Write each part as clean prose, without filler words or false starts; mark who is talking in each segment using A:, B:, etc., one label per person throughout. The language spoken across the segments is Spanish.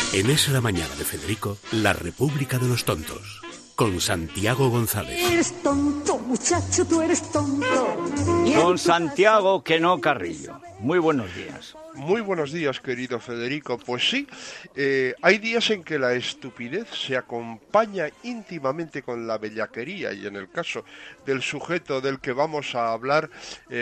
A: En Es la Mañana de Federico, la República de los Tontos, con Santiago González.
B: Eres tonto, muchacho, tú eres tonto.
C: Don Santiago Queno Carrillo. Muy buenos días.
D: Muy buenos días, querido Federico. Pues sí, hay días en que la estupidez se acompaña íntimamente con la bellaquería, y en el caso del sujeto del que vamos a hablar,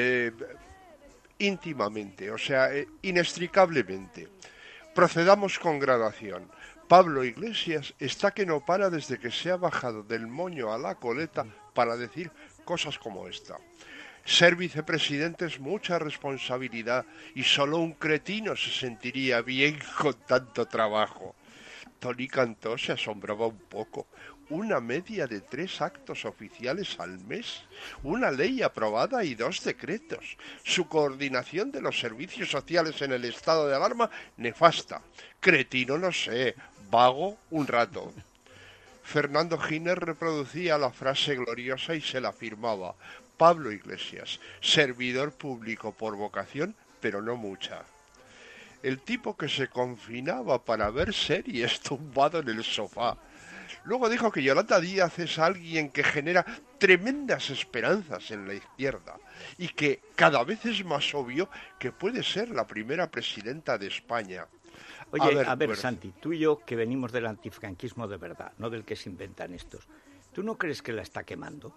D: íntimamente, o sea, inextricablemente. Procedamos con gradación. Pablo Iglesias está que no para desde que se ha bajado del moño a la coleta para decir cosas como esta. Ser vicepresidente es mucha responsabilidad y solo un cretino se sentiría bien con tanto trabajo. Tony Cantó se asombraba un poco. Una media de 3 actos oficiales al mes, una ley aprobada y 2 decretos. Su coordinación de los servicios sociales en el estado de alarma, nefasta. Cretino no sé, vago un rato. Fernando Giner reproducía la frase gloriosa y se la afirmaba. Pablo Iglesias, servidor público por vocación, pero no mucha. El tipo que se confinaba para ver series tumbado en el sofá. Luego dijo que Yolanda Díaz es alguien que genera tremendas esperanzas en la izquierda y que cada vez es más obvio que puede ser la primera presidenta de España.
C: Oye, a ver, Santi, tú y yo que venimos del antifranquismo de verdad, no del que se inventan estos, ¿tú no crees que la está quemando?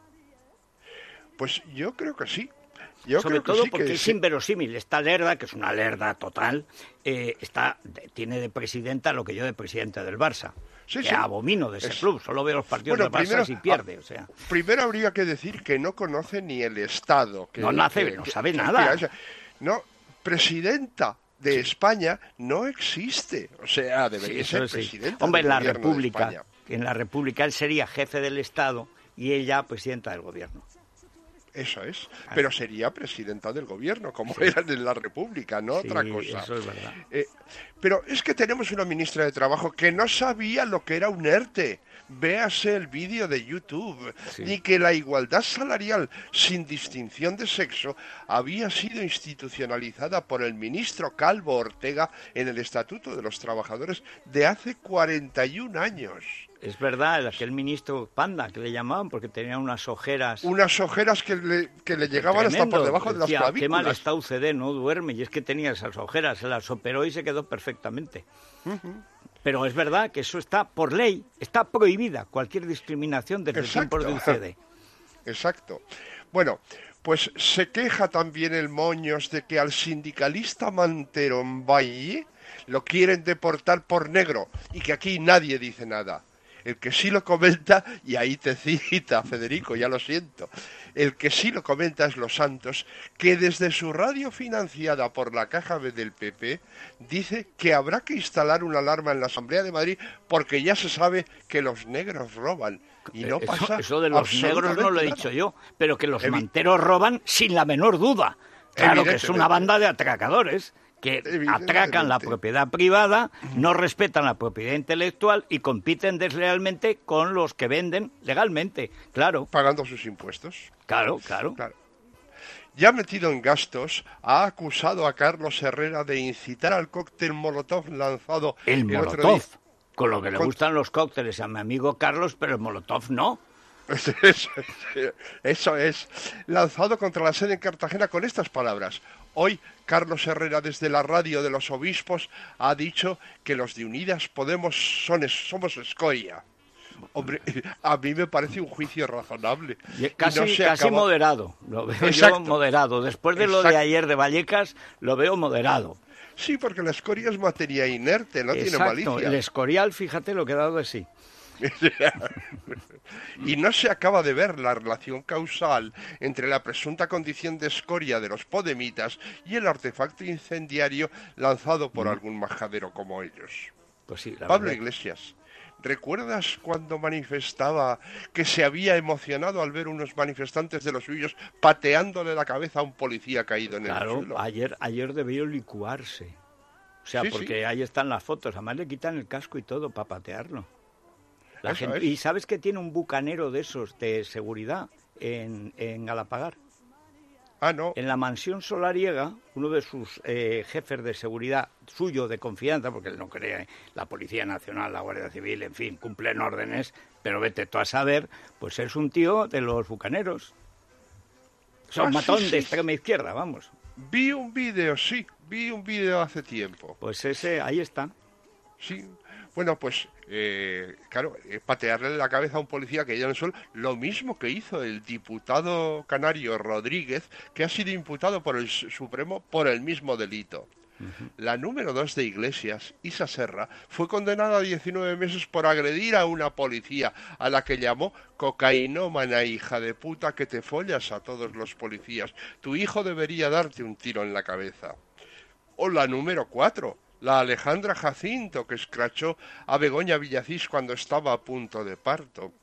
D: Pues yo creo que sí.
C: Sobre todo porque es inverosímil. Esta lerda, que es una lerda total, tiene de presidenta lo que yo de presidente del Barça. Sí, que abomino de ese club, solo veo los partidos del Barça y pierde. O sea.
D: Primero habría que decir que no conoce ni el Estado.
C: No sabe nada.
D: No, presidenta de España no existe. O sea, debería ser presidenta.
C: Hombre, en la República él sería jefe del Estado y ella presidenta del gobierno.
D: Eso es, pero sería presidenta del gobierno, como eran en la República, no otra cosa.
C: Eso es verdad.
D: Pero es que tenemos una ministra de Trabajo que no sabía lo que era un ERTE. Véase el vídeo de YouTube, ni que la igualdad salarial sin distinción de sexo había sido institucionalizada por el ministro Calvo Ortega en el Estatuto de los Trabajadores de hace 41 años.
C: Es verdad, aquel ministro Panda, que le llamaban, porque tenía unas ojeras...
D: Unas ojeras que le llegaban hasta por debajo de las clavículas.
C: Qué mal está UCD, no duerme, y es que tenía esas ojeras, se las operó y se quedó perfectamente. Pero es verdad que eso está por ley, está prohibida cualquier discriminación desde tiempos de UCD.
D: Exacto. Bueno, pues se queja también el Moños de que al sindicalista Mantero en Valle lo quieren deportar por negro y que aquí nadie dice nada. El que sí lo comenta, y ahí te cita, Federico, ya lo siento, el que sí lo comenta es Los Santos, que desde su radio financiada por la Caja B del PP, dice que habrá que instalar una alarma en la Asamblea de Madrid porque ya se sabe que los negros roban. Y no pasa
C: eso de los negros no lo he dicho yo, pero que los manteros roban sin la menor duda. Claro que es una banda de atracadores que atracan la propiedad privada, no respetan la propiedad intelectual y compiten deslealmente con los que venden legalmente, claro.
D: Pagando sus impuestos.
C: Claro.
D: Ya metido en gastos, ha acusado a Carlos Herrera de incitar al cóctel Molotov lanzado
C: el Molotov, otro día. Con lo que le gustan los cócteles a mi amigo Carlos, pero el Molotov no.
D: Eso es, lanzado contra la sede en Cartagena con estas palabras. Hoy Carlos Herrera desde la radio de los obispos ha dicho que los de Unidas Podemos somos escoria. Hombre, a mí me parece un juicio razonable.
C: Casi moderado, lo veo yo moderado. Después de lo de ayer de Vallecas, lo veo moderado.
D: Sí, porque la escoria es materia inerte, no tiene malicia.
C: El escorial, fíjate lo que ha dado de sí.
D: Y no se acaba de ver la relación causal entre la presunta condición de escoria de los podemitas y el artefacto incendiario lanzado por algún majadero como ellos.
C: Pues sí,
D: Pablo Iglesias, ¿recuerdas cuando manifestaba que se había emocionado al ver unos manifestantes de los suyos pateándole la cabeza a un policía caído en el suelo?
C: Claro, ayer debió licuarse. O sea, porque ahí están las fotos. Además le quitan el casco y todo para patearlo. Y ¿sabes que tiene un bucanero de esos de seguridad en Galapagar?
D: Ah, no.
C: En la mansión solariega, uno de sus jefes de seguridad, suyo de confianza, porque él no cree la Policía Nacional, la Guardia Civil, en fin, cumplen órdenes, pero vete tú a saber, pues es un tío de los bucaneros. Son matón de extrema izquierda, vamos.
D: Vi un vídeo hace tiempo.
C: Pues ese, ahí está.
D: Sí, bueno, pues, claro, patearle la cabeza a un policía que ya no son lo mismo que hizo el diputado canario Rodríguez, que ha sido imputado por el Supremo por el mismo delito. La número 2 de Iglesias, Isa Serra, fue condenada a 19 meses por agredir a una policía, a la que llamó cocainómana, hija de puta, que te follas a todos los policías. Tu hijo debería darte un tiro en la cabeza. O la número 4, la Alejandra Jacinto, que escrachó a Begoña Villacís cuando estaba a punto de parto.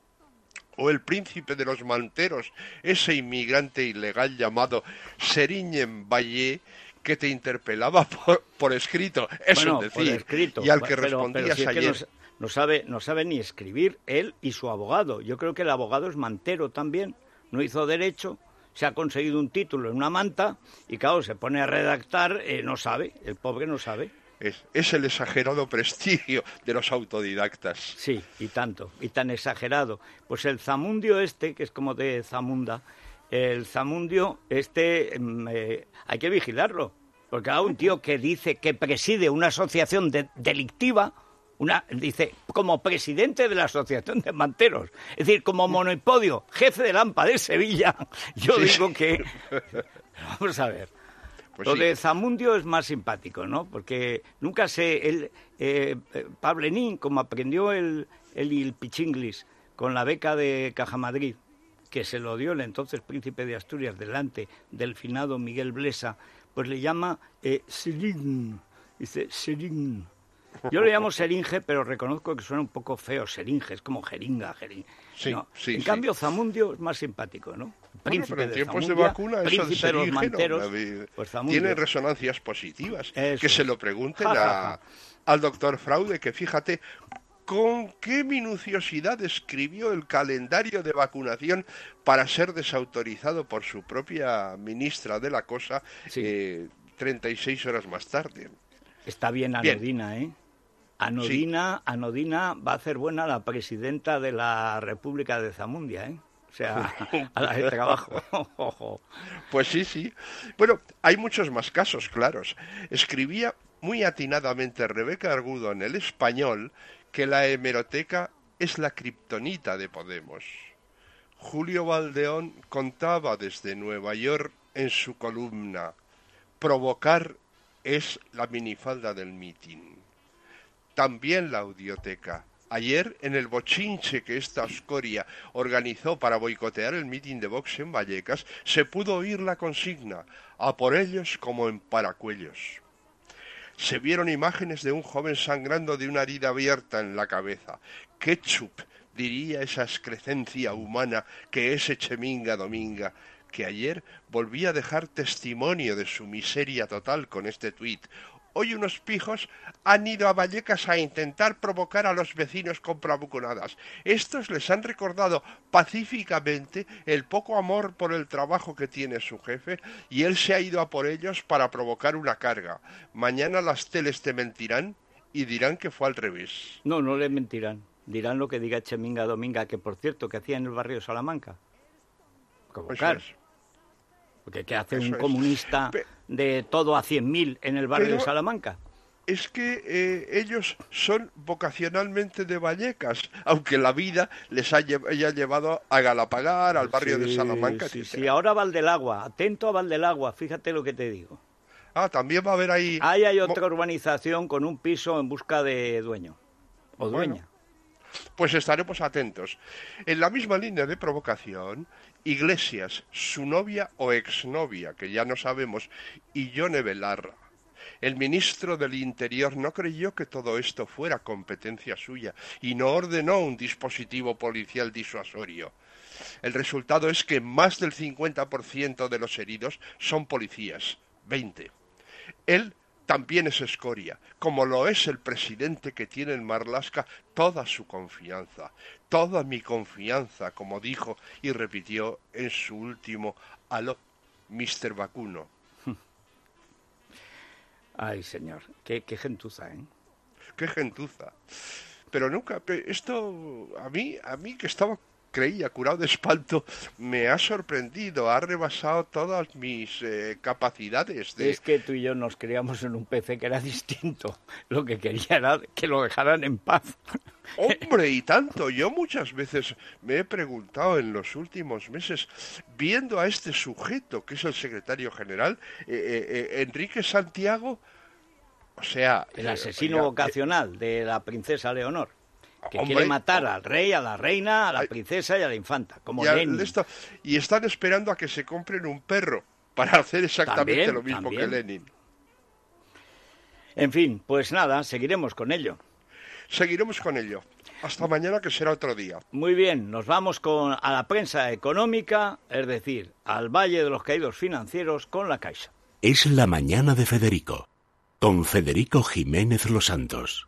D: O el príncipe de los manteros, ese inmigrante ilegal llamado Serigne Valle, que te interpelaba por escrito, eso es decir,
C: escrito,
D: y al que respondías
C: si es
D: ayer.
C: Que no sabe ni escribir él y su abogado. Yo creo que el abogado es mantero también, no hizo derecho, se ha conseguido un título en una manta y claro, se pone a redactar, no sabe, el pobre no sabe.
D: Es el exagerado prestigio de los autodidactas.
C: Sí, y tanto, y tan exagerado. Pues el zamundio este, que es como de Zamunda, el zamundio este hay que vigilarlo, porque hay un tío que dice que preside una asociación delictiva, dice, como presidente de la asociación de manteros, es decir, como monopodio, jefe de AMPA de Sevilla, yo digo que... Vamos a ver. Pues lo de Zamundio es más simpático, ¿no? Porque nunca sé, Pablenín, como aprendió el pichinglis con la beca de Caja Madrid, que se lo dio el entonces príncipe de Asturias delante del finado Miguel Blesa, pues le llama Serín, dice Serín. Yo le llamo Seringe, pero reconozco que suena un poco feo, Seringe, es como jeringa.
D: Sí,
C: ¿no?
D: sí,
C: en cambio, Zamundio es más simpático, ¿no?
D: Bueno, pero en tiempos de vacuna eso de Seringe
C: manteros, pues
D: tiene resonancias positivas.
C: Eso
D: que se lo pregunten al doctor Fraude, que fíjate con qué minuciosidad escribió el calendario de vacunación para ser desautorizado por su propia ministra de la cosa 36 horas más tarde.
C: Está bien Anodina, ¿eh? Anodina va a hacer buena la presidenta de la República de Zamundia, ¿eh? O sea, a la de trabajo.
D: Pues sí. Bueno, hay muchos más casos claros. Escribía muy atinadamente Rebeca Argudo en El Español que la hemeroteca es la kriptonita de Podemos. Julio Valdeón contaba desde Nueva York en su columna: provocar es la minifalda del mitin. También la audioteca. Ayer, en el bochinche que esta escoria organizó para boicotear el mitin de Vox en Vallecas, se pudo oír la consigna: a por ellos como en Paracuellos. Se vieron imágenes de un joven sangrando de una herida abierta en la cabeza. Ketchup, diría esa excrescencia humana que es Echeminga Dominga, que ayer volvía a dejar testimonio de su miseria total con este tuit. Hoy unos pijos han ido a Vallecas a intentar provocar a los vecinos con bravuconadas. Estos les han recordado pacíficamente el poco amor por el trabajo que tiene su jefe y él se ha ido a por ellos para provocar una carga. Mañana las teles te mentirán y dirán que fue al revés.
C: No le mentirán. Dirán lo que diga Cheminga Dominga, que por cierto, que hacía en el barrio de Salamanca. Provocar. Porque ¿qué hace un comunista de todo a 100.000 en el barrio de Salamanca?
D: Es que ellos son vocacionalmente de Vallecas, aunque la vida les haya llevado a Galapagar, al barrio de Salamanca.
C: Sí, ahora Valdelagua, atento a Valdelagua, fíjate lo que te digo.
D: También va a haber ahí...
C: Hay otra urbanización con un piso en busca de dueño, o dueña.
D: Bueno, pues estaremos atentos. En la misma línea de provocación, Iglesias, su novia o exnovia, que ya no sabemos, y Yone Belarra. El ministro del Interior no creyó que todo esto fuera competencia suya y no ordenó un dispositivo policial disuasorio. El resultado es que más del 50% de los heridos son policías, 20. Él también es escoria, como lo es el presidente que tiene en Marlaska toda su confianza, toda mi confianza, como dijo y repitió en su último aló Mr. Vacuno.
C: Ay, señor, qué gentuza, ¿eh?
D: Qué gentuza. Pero nunca, esto a mí que creía curado de espanto, me ha sorprendido, ha rebasado todas mis capacidades.
C: Es que tú y yo nos criamos en un PC que era distinto. Lo que quería era que lo dejaran en paz.
D: Hombre, y tanto. Yo muchas veces me he preguntado en los últimos meses, viendo a este sujeto, que es el secretario general, Enrique Santiago, o sea...
C: El asesino vocacional de la princesa Leonor, que
D: hombre,
C: quiere matar al rey, a la reina, a la princesa y a la infanta, como Lenin.
D: Y están esperando a que se compren un perro para hacer exactamente lo mismo que Lenin.
C: En fin, pues nada, seguiremos con ello.
D: Seguiremos con ello. Hasta mañana, que será otro día.
C: Muy bien, nos vamos a la prensa económica, es decir, al Valle de los Caídos Financieros con la Caixa.
A: Es la mañana de Federico, con Federico Jiménez Los Santos.